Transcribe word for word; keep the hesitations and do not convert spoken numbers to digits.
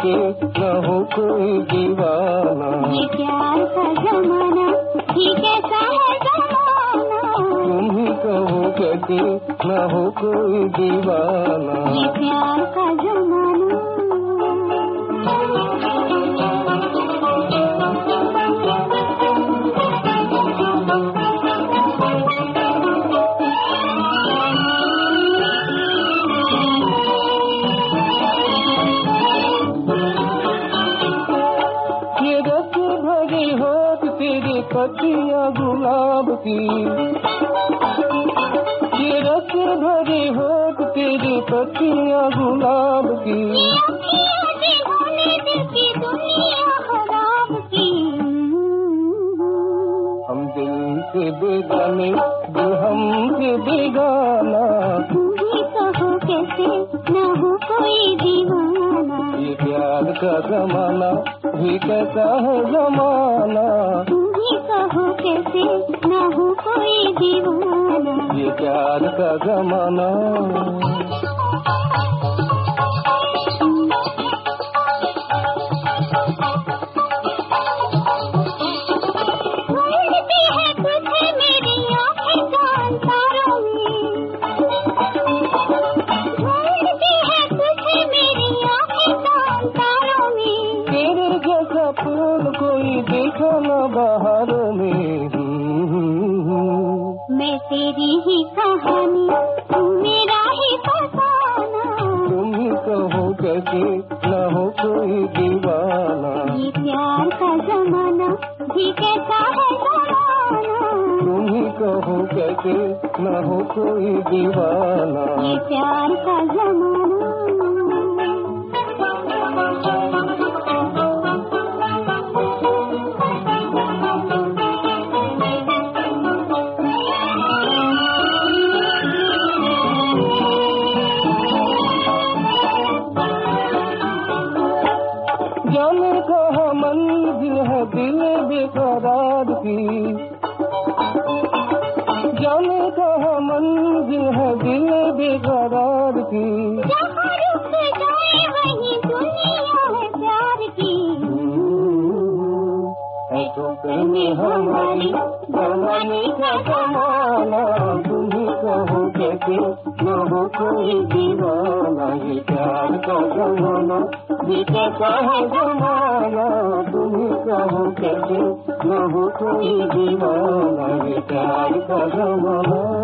कैसे न हो कोई दीवाना। ये प्यार का जमाना ये कैसा है जमाना। तुम ही कहो कैसे न हो कोई दीवाना। ये प्यार का जमाना। पत्तियाँ गुलाब की ये रस भरी होठ तेरी पत्तियाँ गुलाब की। हम दिल से बेगाने दिल हमसे बेगाना। तुम ही कहो कैसे न हो कोई दीवाना। ये प्यार का जमाना भी कैसा है जमाना। कहो कैसे न हो कोई दीवाना। ये प्यार का जमाना। ढूंढती है तुझे मेरी आँखें चांद तारों में। ढूंढती है तुझे मेरी आँखें चांद तारों में। तेरे जैसा फूल कोई देखा न बहारों में। मैं तेरी ही कहानी तू मेरा ही फसाना। तुम ही कहो कैसे न हो कोई दीवाना। ये प्यार का जमाना भी कैसा है जमाना। तुम ही कहो कैसे न हो कोई दीवाना। ये प्यार का जमाना। जाने कहाँ मंजिल है दिल बेकरार की। जाने कहाँ मंजिल है दिल बेकरार की। जहाँ रुक जाए वही दुनिया है प्यार की। है तो कहने हमारी जमाने का जमाना। तुम ही कहो कैसे न हो कोई दीवाना। ये प्यार का जमाना ये कैसा है जमाना। तुम ही कहो कैसे न हो कोई दीवाना। ये प्यार का जमाना।